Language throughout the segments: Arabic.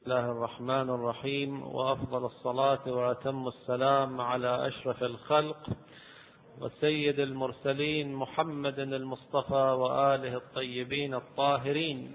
الله الرحمن الرحيم، وأفضل الصلاة وأتم السلام على أشرف الخلق وسيد المرسلين محمد المصطفى وآله الطيبين الطاهرين.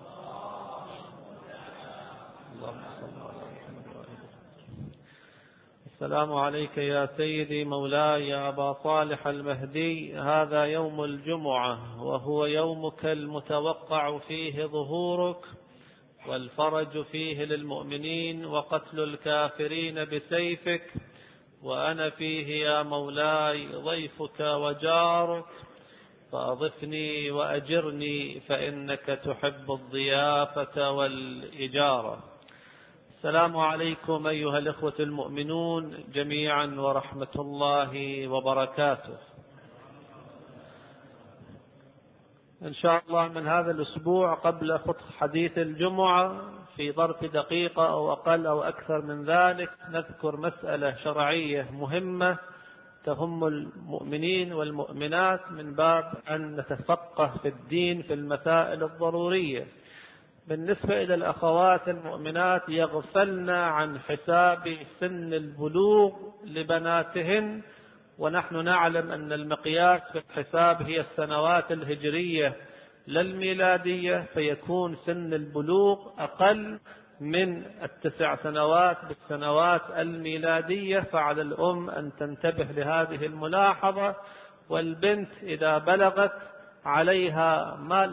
السلام عليك يا سيدي مولاي يا أبا صالح المهدي. هذا يوم الجمعة، وهو يومك المتوقع فيه ظهورك، والفرج فيه للمؤمنين وقتل الكافرين بسيفك، وأنا فيه يا مولاي ضيفك وجارك، فأضفني وأجرني فإنك تحب الضيافة والإجارة. السلام عليكم أيها الإخوة المؤمنون جميعا ورحمة الله وبركاته. إن شاء الله من هذا الأسبوع قبل حديث الجمعة في ظرف دقيقة أو أقل أو أكثر من ذلك نذكر مسألة شرعية مهمة تهم المؤمنين والمؤمنات من باب أن نتفقه في الدين في المسائل الضرورية. بالنسبة إلى الأخوات المؤمنات يغفلن عن حساب سن البلوغ لبناتهن، ونحن نعلم أن المقياس في الحساب هي السنوات الهجرية لا الميلادية، فيكون سن البلوغ أقل من 9 سنوات بالسنوات الميلادية، فعلى الأم أن تنتبه لهذه الملاحظة. والبنت إذا بلغت عليها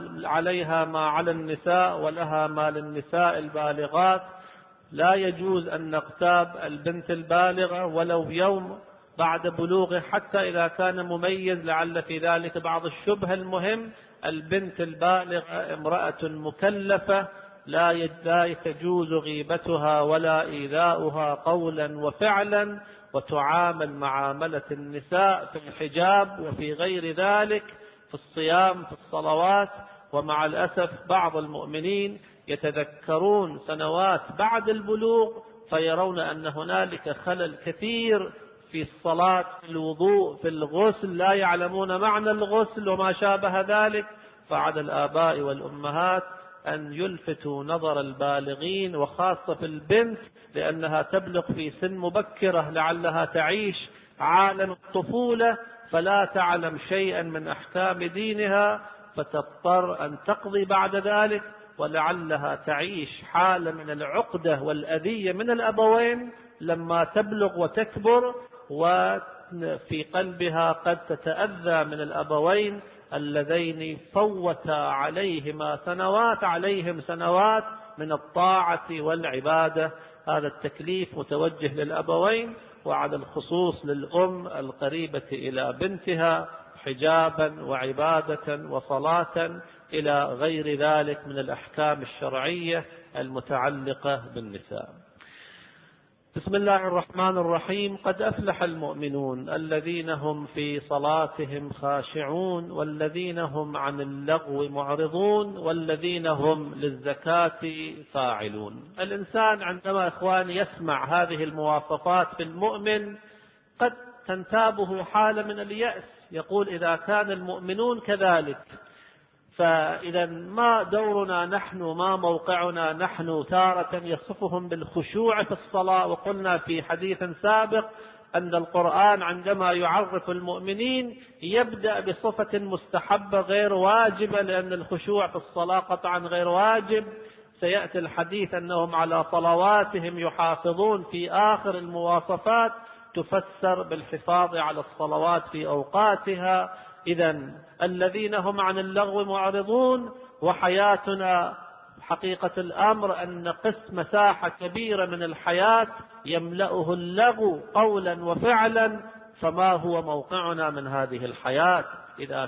ما على النساء ولها ما للنساء البالغات. لا يجوز أن نغتاب البنت البالغة ولو يوم بعد بلوغه، حتى إذا كان مميز لعل في ذلك بعض الشبه. المهم البنت البالغة امرأة مكلفة لا تجوز غيبتها ولا إيذاؤها قولا وفعلا، وتعامل معاملة النساء في الحجاب وفي غير ذلك، في الصيام في الصلوات. ومع الأسف بعض المؤمنين يتذكرون سنوات بعد البلوغ فيرون أن هنالك خلل كثير في الصلاة في الوضوء في الغسل، لا يعلمون معنى الغسل وما شابه ذلك. فعلى الآباء والأمهات أن يلفتوا نظر البالغين، وخاصة في البنت لأنها تبلغ في سن مبكرة، لعلها تعيش عالم الطفولة فلا تعلم شيئا من أحكام دينها، فتضطر أن تقضي بعد ذلك، ولعلها تعيش حالة من العقدة والأذية من الأبوين لما تبلغ وتكبر، وفي قلبها قد تتأذى من الأبوين اللذين فوتا عليهم سنوات من الطاعة والعبادة. هذا التكليف متوجه للأبوين، وعلى الخصوص للأم القريبة إلى بنتها حجابا وعبادة وصلاة إلى غير ذلك من الأحكام الشرعية المتعلقة بالنساء. بسم الله الرحمن الرحيم. قد أفلح المؤمنون الذين هم في صلاتهم خاشعون، والذين هم عن اللغو معرضون، والذين هم للزكاة فاعلون. الإنسان عندما إخواني يسمع هذه المواصفات في المؤمن قد تنتابه حالة من اليأس، يقول إذا كان المؤمنون كذلك فإذا ما دورنا نحن، ما موقعنا نحن؟ تارة يصفهم بالخشوع في الصلاة، وقلنا في حديث سابق أن القرآن عندما يعرف المؤمنين يبدأ بصفة مستحبة غير واجبة، لأن الخشوع في الصلاة قطعا غير واجب. سيأتي الحديث أنهم على صلواتهم يحافظون في آخر المواصفات، تفسر بالحفاظ على الصلوات في أوقاتها. إذن الذين هم عن اللغو معرضون، وحياتنا حقيقة الأمر أن قسم مساحة كبيرة من الحياة يملأه اللغو قولا وفعلا، فما هو موقعنا من هذه الحياة إذا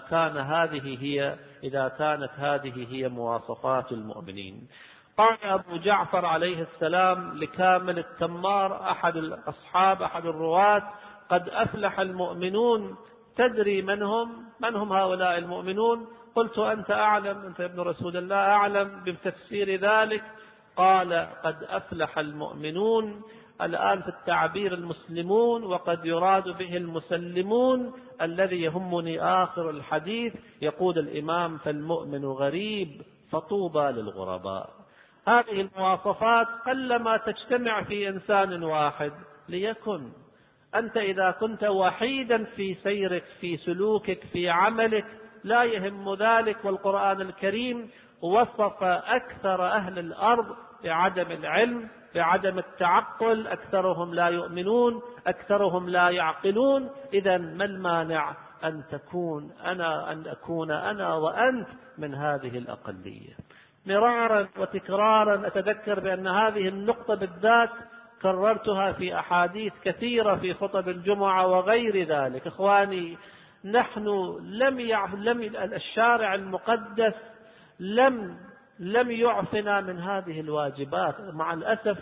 كانت هذه هي مواصفات المؤمنين؟ قال أبو جعفر عليه السلام لكامل التمار أحد الأصحاب أحد الرواة: قد أفلح المؤمنون. تدري من هم هؤلاء المؤمنون؟ قلت أنت أعلم، أنت ابن رسول الله أعلم بتفسير ذلك. قال قد أفلح المؤمنون، الآن في التعبير المسلمون، وقد يراد به المسلمون. الذي يهمني آخر الحديث، يقول الإمام: فالمؤمن غريب فطوبى للغرباء. هذه المواصفات قلما تجتمع في إنسان واحد. ليكن أنت إذا كنت وحيدا في سيرك، في سلوكك، في عملك، لا يهم ذلك. والقرآن الكريم وصف أكثر أهل الأرض بعدم العلم، بعدم التعقل، أكثرهم لا يؤمنون، أكثرهم لا يعقلون. إذا ما المانع أن أكون أنا وأنت من هذه الأقلية؟ مرارا وتكرارا أتذكر بأن هذه النقطة بالذات كررتها في أحاديث كثيرة في خطب الجمعة وغير ذلك. إخواني، نحن الشارع المقدس لم يعفنا من هذه الواجبات. مع الأسف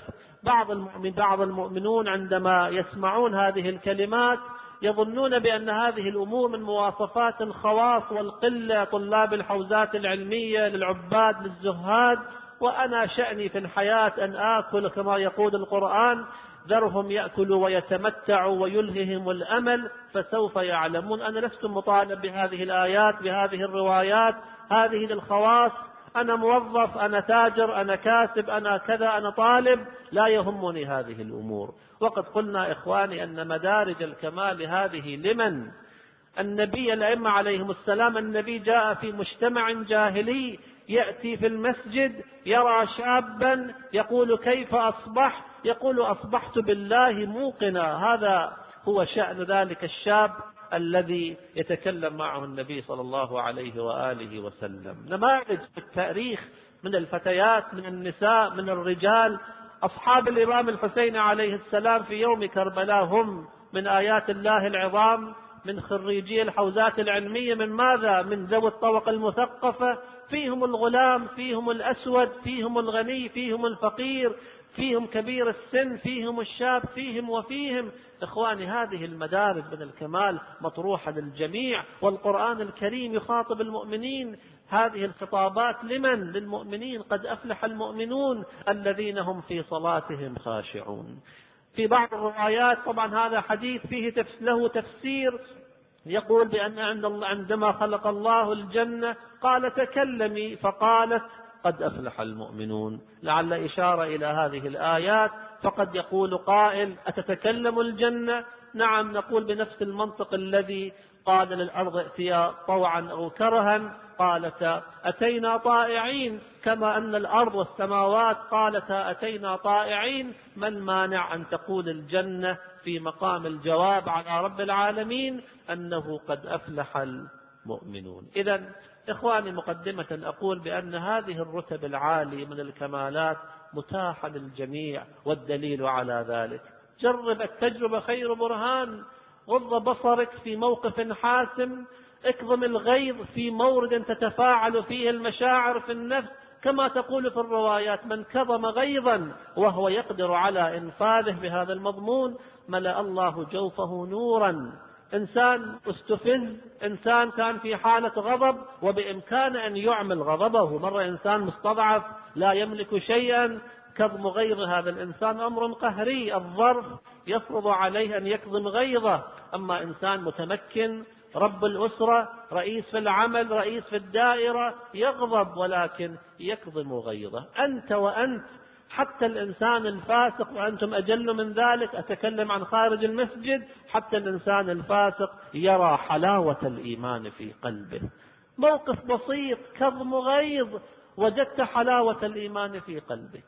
بعض المؤمنون عندما يسمعون هذه الكلمات يظنون بأن هذه الأمور من مواصفات الخواص والقلة، طلاب الحوزات العلمية، للعباد، للزهاد. وأنا شأني في الحياة أن آكل كما يقول القرآن: ذرهم يأكلوا ويتمتعوا ويلههم الأمل فسوف يعلمون. أنا لست مطالب بهذه الآيات، بهذه الروايات، هذه للخواص. أنا موظف، أنا تاجر، أنا كاسب، أنا كذا، أنا طالب، لا يهمني هذه الأمور. وقد قلنا إخواني أن مدارج الكمال هذه لمن؟ النبي، الأئمة عليهم السلام، النبي جاء في مجتمع جاهلي، يأتي في المسجد يرى شابا يقول: كيف أصبح؟ يقول: أصبحت بالله موقنا. هذا هو شأن ذلك الشاب الذي يتكلم معه النبي صلى الله عليه وآله وسلم. نماذج في التاريخ من الفتيات، من النساء، من الرجال. أصحاب الإمام الحسين عليه السلام في يوم كربلاء هم من آيات الله العظام، من خريجي الحوزات العلمية، من ماذا؟ من ذوي الطبقة المثقفة. فيهم الغلام، فيهم الأسود، فيهم الغني، فيهم الفقير، فيهم كبير السن، فيهم الشاب، فيهم وفيهم. إخواني، هذه المدارج من الكمال مطروحة للجميع، والقرآن الكريم يخاطب المؤمنين. هذه الخطابات لمن؟ للمؤمنين. قد أفلح المؤمنون الذين هم في صلاتهم خاشعون. في بعض الروايات، طبعا هذا حديث فيه له تفسير، يقول بأن عندما خلق الله الجنة قال: تكلمي، فقالت: قد أفلح المؤمنون. لعل إشارة إلى هذه الآيات. فقد يقول قائل: أتتكلم الجنة؟ نعم، نقول بنفس المنطق الذي قال للأرض: ائتيا طوعا أو كرها، قالتا أتينا طائعين. كما أن الأرض والسماوات قالتا أتينا طائعين. ما المانع أن تقول الجنة في مقام الجواب على رب العالمين أنه قد أفلح المؤمنون؟ إذن إخواني، مقدمة أقول بأن هذه الرتب العالية من الكمالات متاحة للجميع، والدليل على ذلك: جرب التجربة خير برهان. غض بصرك في موقف حاسم، اكظم الغيظ في مورد تتفاعل فيه المشاعر في النفس، كما تقول في الروايات: من كظم غيظا وهو يقدر على إنفاذه بهذا المضمون ملأ الله جوفه نورا. إنسان استفز، إنسان كان في حالة غضب وبإمكانه أن يعمل غضبه. مرة إنسان مستضعف لا يملك شيئا، كظم غيظ هذا الإنسان أمر قهري، الظرف يفرض عليه أن يكظم غيظه. أما إنسان متمكن، رب الأسرة، رئيس في العمل، رئيس في الدائرة، يغضب ولكن يكظم غيظه. أنت وأنت، حتى الإنسان الفاسق، وأنتم أجل من ذلك، أتكلم عن خارج المسجد، حتى الإنسان الفاسق يرى حلاوة الإيمان في قلبه. موقف بسيط، كظم غيظ، وجدت حلاوة الإيمان في قلبك.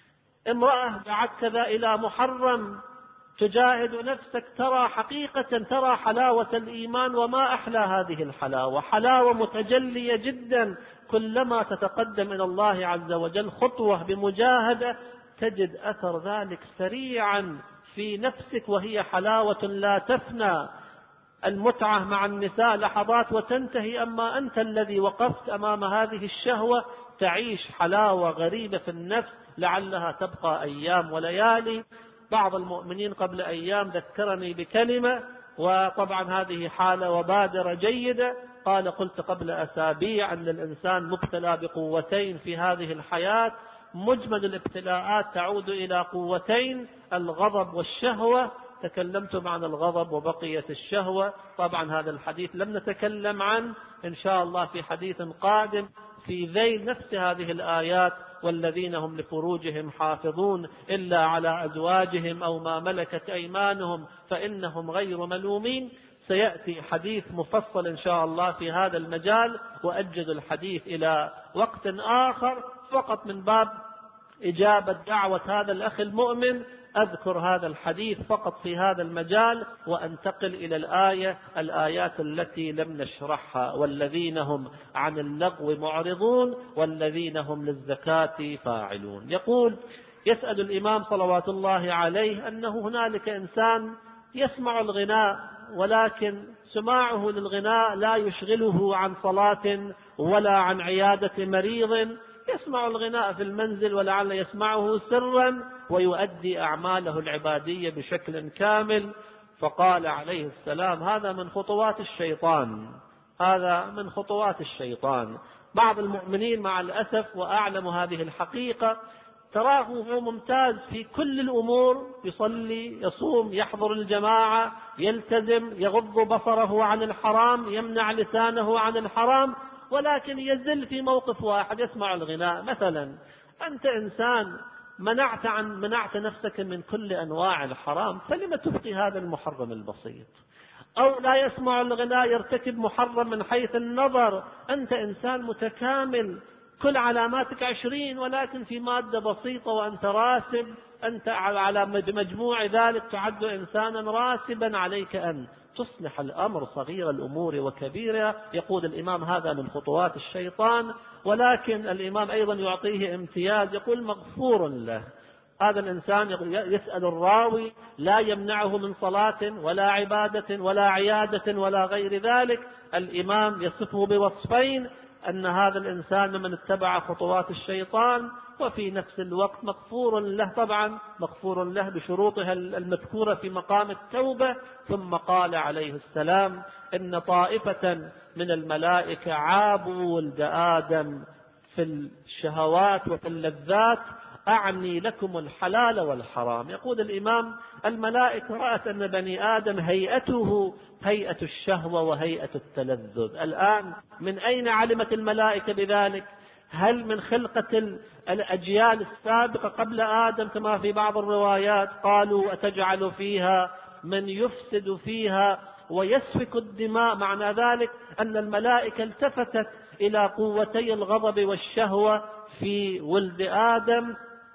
امرأة دعت كذا إلى محرم، تجاهد نفسك، ترى حقيقة، ترى حلاوة الإيمان. وما أحلى هذه الحلاوة، حلاوة متجلية جدا. كلما تتقدم إلى الله عز وجل خطوة بمجاهدة تجد أثر ذلك سريعا في نفسك، وهي حلاوة لا تفنى. المتعة مع النساء لحظات وتنتهي، أما أنت الذي وقفت أمام هذه الشهوة تعيش حلاوة غريبة في النفس لعلها تبقى أيام وليالي. بعض المؤمنين قبل أيام ذكرني بكلمة، وطبعا هذه حالة وبادرة جيدة. قال: قلت قبل أسابيع أن الإنسان مبتلى بقوتين في هذه الحياة. مجمل الابتلاءات تعود إلى قوتين: الغضب والشهوة. تكلمتم عن الغضب وبقيت الشهوة. طبعا هذا الحديث لم نتكلم عنه، إن شاء الله في حديث قادم في ذيل نفس هذه الآيات: والذين هم لفروجهم حافظون إلا على أزواجهم أو ما ملكت أيمانهم فإنهم غير ملومين. سيأتي حديث مفصل إن شاء الله في هذا المجال، وأجد الحديث إلى وقت آخر فقط من باب إجابة دعوة هذا الأخ المؤمن. أذكر هذا الحديث فقط في هذا المجال وأنتقل إلى الآيات التي لم نشرحها: والذين هم عن اللغو معرضون والذين هم للزكاة فاعلون. يقول يسأل الإمام صلوات الله عليه أنه هنالك إنسان يسمع الغناء، ولكن سماعه للغناء لا يشغله عن صلاة ولا عن عيادة مريض. يسمع الغناء في المنزل ولعل يسمعه سرا ويؤدي أعماله العبادية بشكل كامل. فقال عليه السلام: هذا من خطوات الشيطان، هذا من خطوات الشيطان. بعض المؤمنين مع الأسف، وأعلم هذه الحقيقة، تراه هو ممتاز في كل الأمور، يصلي، يصوم، يحضر الجماعة، يلتزم، يغض بصره عن الحرام، يمنع لسانه عن الحرام، ولكن يزل في موقف واحد: يسمع الغناء. مثلا أنت إنسان منعت نفسك من كل أنواع الحرام، فلما تبقي هذا المحرم البسيط؟ أو لا يسمع الغناء، يرتكب محرم من حيث النظر. أنت إنسان متكامل، كل علاماتك 20، ولكن في مادة بسيطة وأنت راسب، أنت على مجموع ذلك تعد إنسانا راسبا. عليك أن تصلح الأمر، صغير الأمور وكبيرة. يقول الإمام: هذا من خطوات الشيطان. ولكن الإمام أيضا يعطيه امتياز، يقول: مغفور له. هذا الإنسان يسأل الراوي: لا يمنعه من صلاة ولا عبادة ولا عيادة ولا غير ذلك. الإمام يصفه بوصفين: أن هذا الإنسان من اتبع خطوات الشيطان، وفي نفس الوقت مغفور له. طبعا مغفور له بشروطها المذكورة في مقام التوبة. ثم قال عليه السلام: إن طائفة من الملائكة عابوا ولد آدم في الشهوات وفي اللذات، أعني لكم الحلال والحرام. يقول الإمام: الملائكة رأت أن بني آدم هيئته هيئة الشهوة وهيئة التلذذ. الآن من أين علمت الملائكة بذلك؟ هل من خلقة الأجيال السابقة قبل آدم كما في بعض الروايات؟ قالوا: أتجعل فيها من يفسد فيها ويسفك الدماء. معنى ذلك أن الملائكة التفتت إلى قوتي الغضب والشهوة في ولد آدم،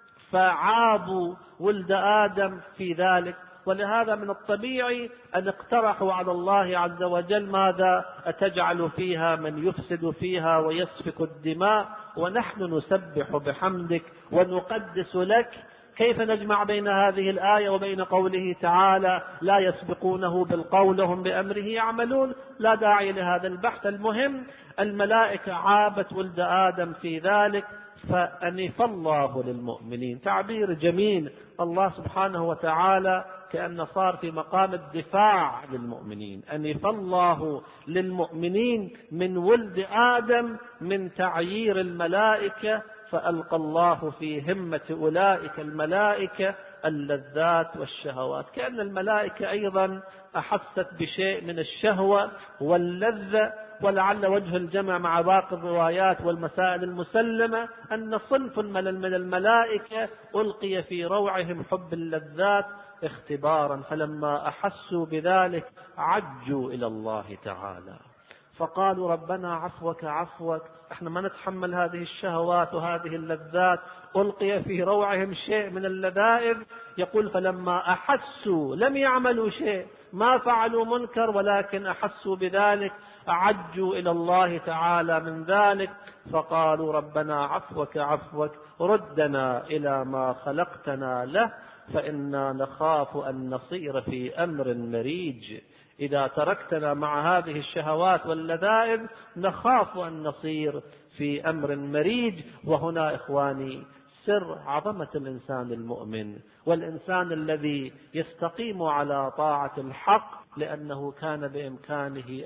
فعابوا ولد آدم في ذلك. ولهذا من الطبيعي أن اقترحوا على الله عز وجل: ماذا؟ أتجعل فيها من يفسد فيها ويسفك الدماء ونحن نسبح بحمدك ونقدس لك. كيف نجمع بين هذه الآية وبين قوله تعالى: لا يسبقونه بالقول وهم بأمره يعملون؟ لا داعي لهذا البحث. المهم الملائكة عابت ولد آدم في ذلك، فأنف الله للمؤمنين. تعبير جميل. الله سبحانه وتعالى كأن صار في مقام الدفاع للمؤمنين. أنف الله للمؤمنين من ولد آدم من تعيير الملائكة، فألقى الله في همة أولئك الملائكة اللذات والشهوات. كأن الملائكة أيضا أحست بشيء من الشهوة واللذة. ولعل وجه الجمع مع باقي الروايات والمسائل المسلمة أن صنف من الملائكة ألقي في روعهم حب اللذات اختبارا، فلما أحسوا بذلك عجوا إلى الله تعالى فقالوا: ربنا عفوك، احنا ما نتحمل هذه الشهوات وهذه اللذات. ألقي في روعهم شيء من اللذائذ. يقول: فلما أحسوا، لم يعملوا شيء، ما فعلوا منكر، ولكن أحسوا بذلك، عجوا إلى الله تعالى من ذلك، فقالوا: ربنا عفوك، ردنا إلى ما خلقتنا له، فإنا نخاف أن نصير في أمر مريج. إذا تركتنا مع هذه الشهوات واللذائذ نخاف أن نصير في أمر مريج. وهنا إخواني سر عظمة الإنسان المؤمن والإنسان الذي يستقيم على طاعة الحق، لأنه كان بإمكانه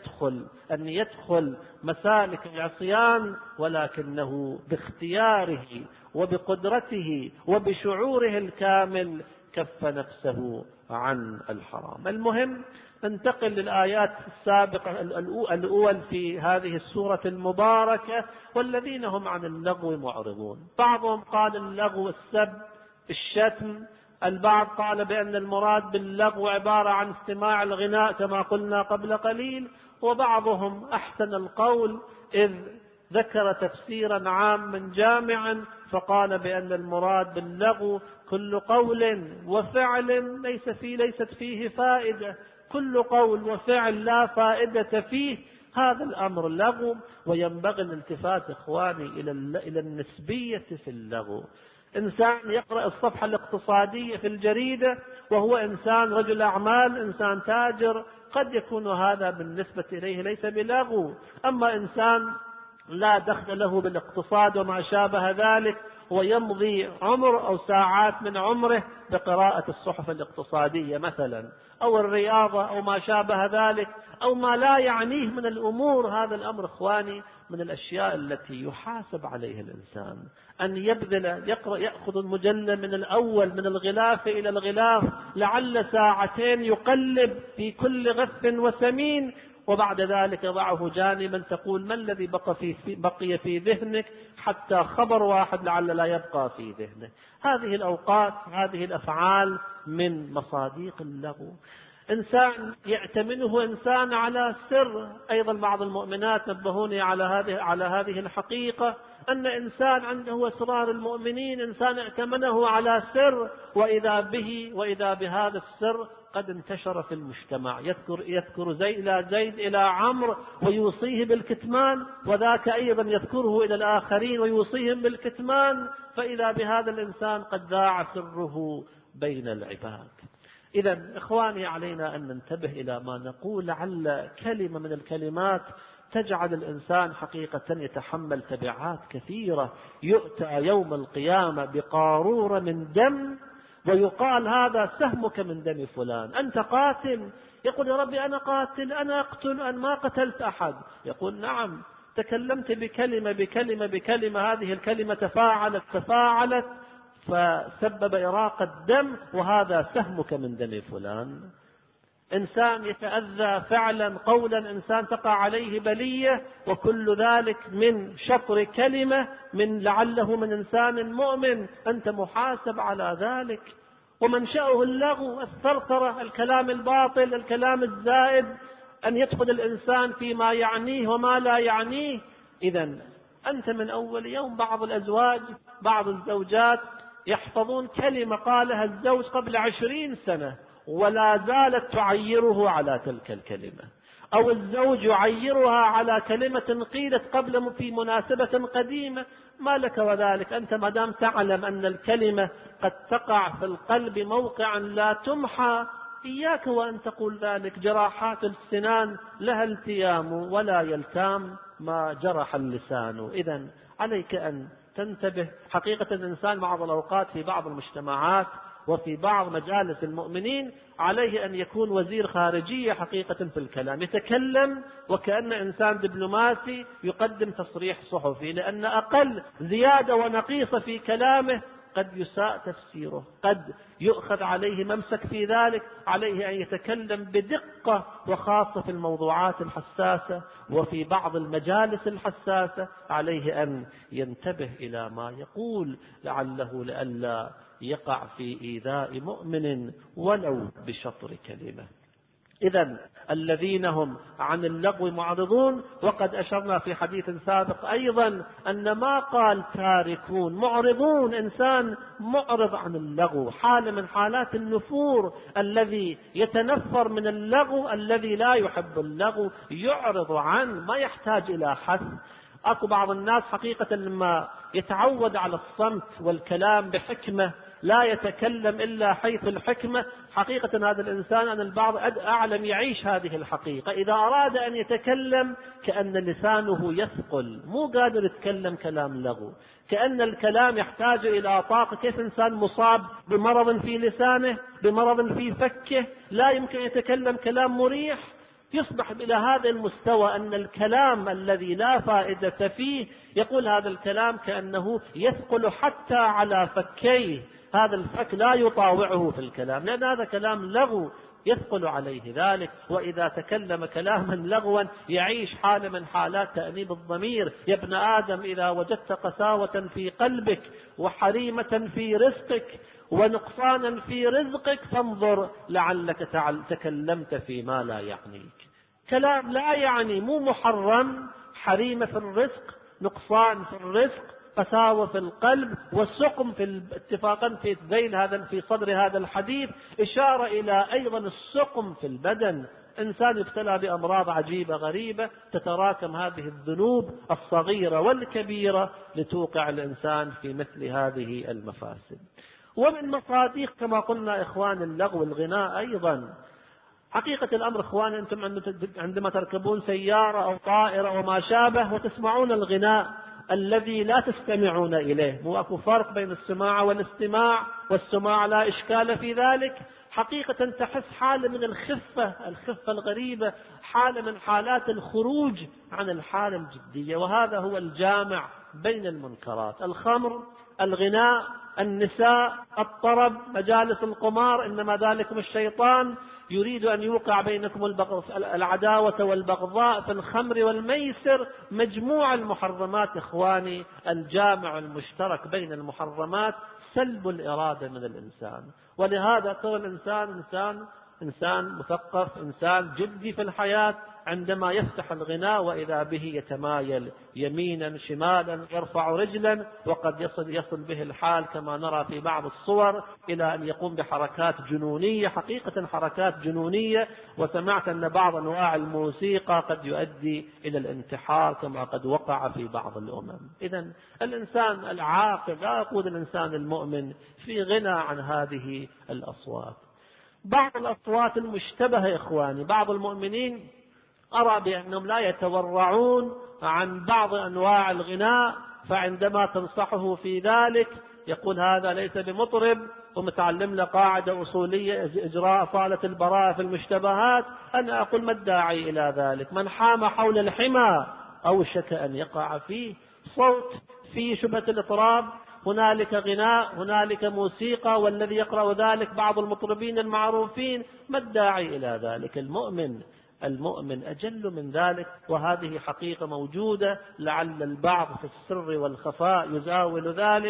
أن يدخل مسالك العصيان، ولكنه باختياره وبقدرته وبشعوره الكامل كف نفسه عن الحرام. المهم ننتقل للآيات السابقة الأول في هذه السورة المباركة: والذين هم عن اللغو معرضون. بعضهم قال اللغو السب الشتم، البعض قال بأن المراد باللغو عبارة عن استماع الغناء كما قلنا قبل قليل، وبعضهم أحسن القول إذ ذكر تفسيرا عاما جامعا فقال بأن المراد باللغو كل قول وفعل ليست فيه فائدة، كل قول وفعل لا فائدة فيه، هذا الأمر لغو. وينبغي الالتفات إخواني إلى النسبية في اللغو. إنسان يقرأ الصفحة الاقتصادية في الجريدة وهو إنسان رجل أعمال، إنسان تاجر، قد يكون هذا بالنسبة إليه ليس بلغو. أما إنسان لا دخل له بالاقتصاد وما شابه ذلك ويمضي عمر أو ساعات من عمره بقراءة الصحف الاقتصادية مثلا، أو الرياضة أو ما شابه ذلك، أو ما لا يعنيه من الأمور، هذا الأمر إخواني من الأشياء التي يحاسب عليها الإنسان. أن يبذل يأخذ المجلة من الأول من الغلاف إلى الغلاف، لعل ساعتين يقلب في كل غث وسمين، وبعد ذلك يضعه جانبا تقول ما الذي بقي في ذهنك، حتى خبر واحد لعل لا يبقى في ذهنك. هذه الأوقات، هذه الأفعال من مصاديق اللغو. إنسان يأتمنه إنسان على سر، أيضا بعض المؤمنات نبهوني على هذه الحقيقة، أن إنسان عنده أسرار المؤمنين، إنسان ائتمنه على سر، وإذا بهذا السر قد انتشر في المجتمع، يذكر زيد إلى عمرو ويوصيه بالكتمان، وذاك أيضا يذكره إلى الآخرين ويوصيهم بالكتمان، فإذا بهذا الإنسان قد ذاع سره بين العباد. إذا إخواني علينا أن ننتبه إلى ما نقول، لعل كلمة من الكلمات تجعل الإنسان حقيقة يتحمل تبعات كثيرة. يؤتى يوم القيامة بقارورة من دم ويقال هذا سهمك من دم فلان، أنت قاتل. يقول يا ربي أنا قاتل، أنا أقتل، أنا ما قتلت أحد. يقول نعم، تكلمت بكلمة، هذه الكلمة تفاعلت فسبب إراقة دم، وهذا سهمك من دم فلان. إنسان يتأذى فعلا قولا، إنسان تقع عليه بلية، وكل ذلك من شطر كلمة من لعله من إنسان مؤمن، أنت محاسب على ذلك. ومنشأه اللغو، الثرثرة، الكلام الباطل، الكلام الزائد، أن يدخل الإنسان فيما يعنيه وما لا يعنيه. إذا أنت من أول يوم بعض الزوجات يحفظون كلمة قالها الزوج قبل 20 سنة ولا زالت تعيره على تلك الكلمة، أو الزوج يعيرها على كلمة قيلت قبل في مناسبة قديمة. ما لك وذلك؟ أنت ما دام تعلم أن الكلمة قد تقع في القلب موقعا لا تمحى، إياك وأن تقول ذلك. جراحات السنان لها التيام ولا يلتام ما جرح اللسان. إذا عليك أن تنتبه. حقيقة الإنسان بعض الأوقات في بعض المجتمعات وفي بعض مجالس المؤمنين عليه أن يكون وزير خارجية حقيقة في الكلام، يتكلم وكأن إنسان دبلوماسي يقدم تصريح صحفي، لأن أقل زيادة ونقيصة في كلامه قد يساء تفسيره، قد يؤخذ عليه ممسك في ذلك. عليه أن يتكلم بدقة، وخاصة في الموضوعات الحساسة وفي بعض المجالس الحساسة عليه أن ينتبه إلى ما يقول، لعله لئلا يقع في إيذاء مؤمن ولو بشطر كلمة. إذن الذين هم عن اللغو معرضون. وقد أشرنا في حديث سابق أيضا أن ما قال تاركون، معرضون، إنسان معرض عن اللغو، حالة من حالات النفور، الذي يتنفر من اللغو، الذي لا يحب اللغو يعرض عنه، ما يحتاج إلى حث. أكو بعض الناس حقيقة لما يتعود على الصمت والكلام بحكمة لا يتكلم إلا حيث الحكمة، حقيقة هذا الإنسان أن البعض أعلم يعيش هذه الحقيقة. إذا أراد أن يتكلم كأن لسانه يثقل، مو قادر يتكلم كلام لغو، كأن الكلام يحتاج إلى طاقة. كيف إنسان مصاب بمرض في لسانه، بمرض في فكه، لا يمكن يتكلم كلام مريح. يصبح إلى هذا المستوى أن الكلام الذي لا فائدة فيه، يقول هذا الكلام كأنه يثقل حتى على فكيه. هذا الفك لا يطاوعه في الكلام، لأن هذا كلام لغو يثقل عليه ذلك. وإذا تكلم كلاما لغوا يعيش حالة من حالات تأنيب الضمير. يا ابن آدم إذا وجدت قساوة في قلبك وحريمة في رزقك ونقصانا في رزقك فانظر لعلك تكلمت فيما لا يعنيك. كلام لا يعني، مو محرم، حريمة في الرزق، نقصان في الرزق، قساوة في القلب، والسقم في اتفاقا في ذيل هذا في صدر هذا الحديث إشارة إلى أيضا السقم في البدن. إنسان يبتلى بأمراض عجيبة غريبة، تتراكم هذه الذنوب الصغيرة والكبيرة لتوقع الإنسان في مثل هذه المفاسد. ومن مصادق كما قلنا إخوان اللغو والغناء أيضا. حقيقة الأمر إخوان، أنتم عندما تركبون سيارة أو طائرة وما شابه وتسمعون الغناء الذي لا تستمعون إليه، مو أكو فرق بين السماع والاستماع، والسماع لا إشكال في ذلك. حقيقة تحس حالة من الخفة الغريبة، حالة من حالات الخروج عن الحالة الجدية. وهذا هو الجامع بين المنكرات: الخمر، الغناء، النساء، الطرب، مجالس القمار. إنما ذلكم الشيطان يريد أن يوقع بينكم العداوة والبغضاء في الخمر والميسر. مجموع المحرمات إخواني، الجامع المشترك بين المحرمات سلب الإرادة من الإنسان. ولهذا ترى الإنسان إنسان مثقف، إنسان جدي في الحياة، عندما يفتح الغناء وإذا به يتمايل يمينا شمالا، يرفع رجلا، وقد يصل به الحال كما نرى في بعض الصور إلى أن يقوم بحركات جنونية، حقيقة حركات جنونية. وسمعت أن بعض أنواع الموسيقى قد يؤدي إلى الانتحار كما قد وقع في بعض الأمم. إذن الإنسان العاقل، لا أقول الإنسان المؤمن، في غنى عن هذه الأصوات. بعض الأصوات المشتبهة إخواني، بعض المؤمنين أرى بأنهم لا يتورعون عن بعض أنواع الغناء، فعندما تنصحه في ذلك يقول هذا ليس بمطرب، ومتعلم له قاعدة أصولية: إجراء صالة البراءة في المشتبهات. أنا أقول ما الداعي إلى ذلك؟ من حام حول الحمى أوشك أن يقع فيه. صوت فيه شبهة الإطراب، هنالك غناء، هنالك موسيقى، والذي يقرأ ذلك بعض المطربين المعروفين. ما الداعي إلى ذلك؟ المؤمن أجل من ذلك. وهذه حقيقة موجودة، لعل البعض في السر والخفاء يزاول ذلك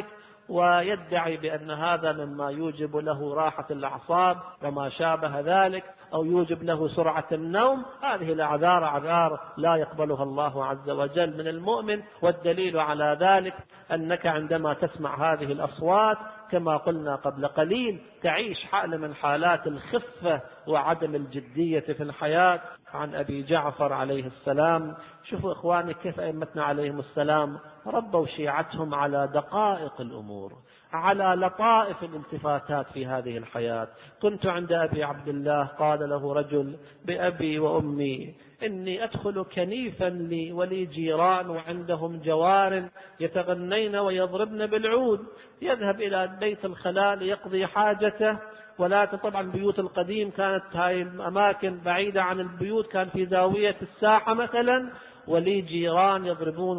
ويدعي بأن هذا مما يوجب له راحة الأعصاب وما شابه ذلك، أو يوجب له سرعة النوم. هذه الأعذار لا يقبلها الله عز وجل من المؤمن. والدليل على ذلك أنك عندما تسمع هذه الأصوات كما قلنا قبل قليل تعيش حالة من حالات الخفة وعدم الجدية في الحياة. عن أبي جعفر عليه السلام، شوفوا إخواني كيف أئمتنا عليهم السلام ربوا شيعتهم على دقائق الأمور، على لطائف الالتفاتات في هذه الحياة. كنت عند أبي عبد الله قال له رجل: بأبي وأمي إني أدخل كنيفا لي ولي جيران وعندهم جوار يتغنين ويضربن بالعود. يذهب إلى بيت الخلاء ليقضي حاجته، ولا طبعا بيوت القديم كانت هاي الأماكن بعيدة عن البيوت، كان في زاوية الساحة مثلا، ولي جيران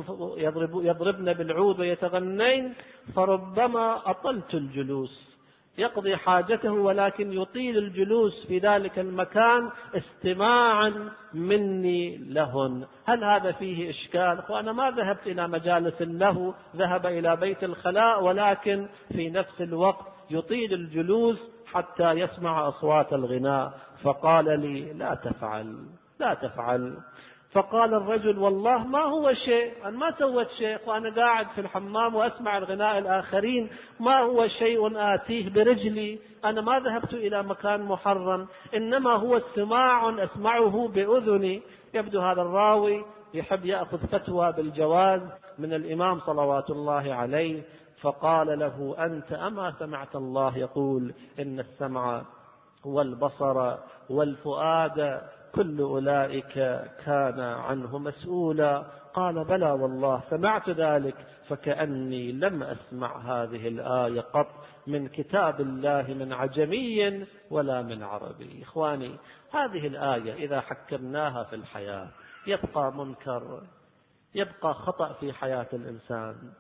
يضربن بالعود ويتغنين، فربما أطلت الجلوس. يقضي حاجته ولكن يطيل الجلوس في ذلك المكان استماعا مني لهن. هل هذا فيه إشكال؟ وأنا ما ذهبت إلى مجالس له، ذهب إلى بيت الخلاء، ولكن في نفس الوقت يطيل الجلوس حتى يسمع أصوات الغناء. فقال لي: لا تفعل. فقال الرجل: والله ما هو شيء، أنا ما سويت شيء، وأنا قاعد في الحمام وأسمع الغناء الآخرين، ما هو شيء آتيه برجلي، أنا ما ذهبت إلى مكان محرم، إنما هو استماع أسمعه بأذني. يبدو هذا الراوي يحب يأخذ فتوى بالجواز من الإمام صلوات الله عليه. فقال له: أنت أما سمعت الله يقول: إن السمع والبصر والفؤاد كل أولئك كان عنه مسؤولا؟ قال: بلى والله سمعت ذلك، فكأني لم أسمع هذه الآية قط من كتاب الله من عجمي ولا من عربي. إخواني، هذه الآية إذا حكمناها في الحياة يبقى منكر، يبقى خطأ في حياة الإنسان.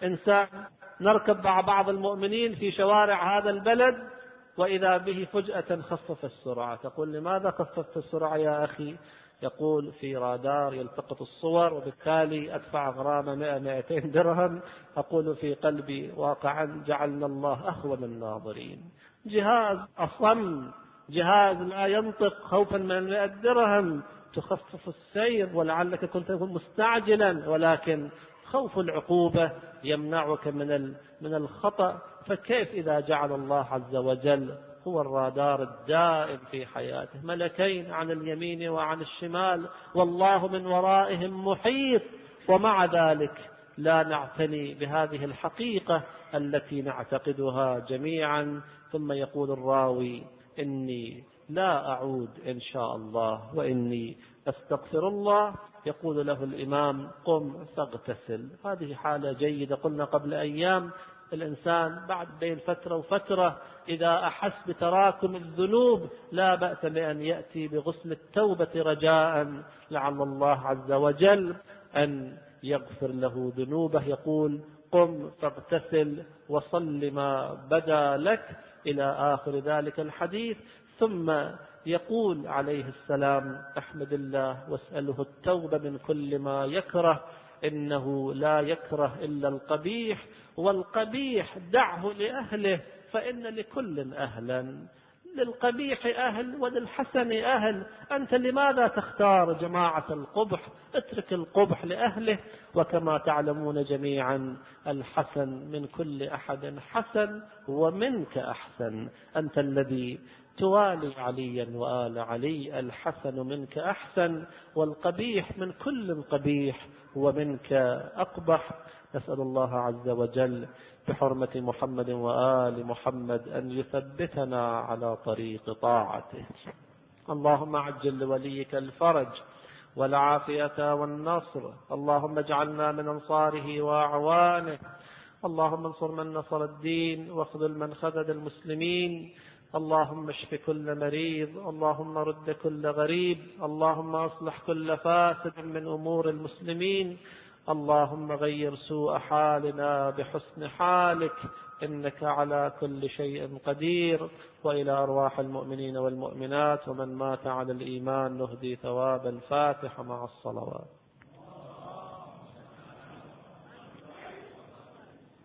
إنسان نركب مع بعض المؤمنين في شوارع هذا البلد وإذا به فجأة خفف السرعة. تقول لماذا خففت السرعة يا أخي؟ يقول في رادار يلتقط الصور وبالتالي أدفع غرامة 100-200 درهم. أقول في قلبي واقعا جعلنا الله أهون الناظرين. جهاز أصم، جهاز لا ينطق، خوفا من 100 درهم تخفف السير، ولعلك كنت مستعجلا، ولكن خوف العقوبة يمنعك من الخطأ. فكيف إذا جعل الله عز وجل هو الرادار الدائم في حياته، ملكين عن اليمين وعن الشمال والله من ورائهم محيط، ومع ذلك لا نعتني بهذه الحقيقة التي نعتقدها جميعا. ثم يقول الراوي: إني لا أعود إن شاء الله وإني أستغفر الله. يقول له الإمام: قم فاغتسل. هذه حالة جيدة. قلنا قبل أيام الإنسان بعد بين فترة وفترة إذا أحس بتراكم الذنوب لا بأس بأن يأتي بغسل التوبة رجاء لعل الله عز وجل أن يغفر له ذنوبه. يقول: قم فاغتسل وصل ما بدا لك، إلى آخر ذلك الحديث. ثم يقول عليه السلام: احمد الله واسأله التوبة من كل ما يكره، إنه لا يكره إلا القبيح، والقبيح دعه لأهله فإن لكل أهلا، للقبيح أهل وللحسن أهل. أنت لماذا تختار جماعة القبح؟ اترك القبح لأهله. وكما تعلمون جميعا الحسن من كل أحد حسن ومنك أحسن. أنت الذي توالي عليا وآل علي، الحسن منك أحسن، والقبيح من كل قبيح ومنك أقبح. نسأل الله عز وجل بحرمة محمد وآل محمد أن يثبتنا على طريق طاعته. اللهم عجل لوليك الفرج والعافية والنصر. اللهم اجعلنا من أنصاره وأعوانه. اللهم انصر من نصر الدين واخذل من خذل المسلمين. اللهم اشف كل مريض، اللهم رد كل غريب، اللهم اصلح كل فاسد من أمور المسلمين. اللهم غير سوء حالنا بحسن حالك، إنك على كل شيء قدير. وإلى أرواح المؤمنين والمؤمنات ومن مات على الإيمان نهدي ثواب الفاتحة مع الصلوات.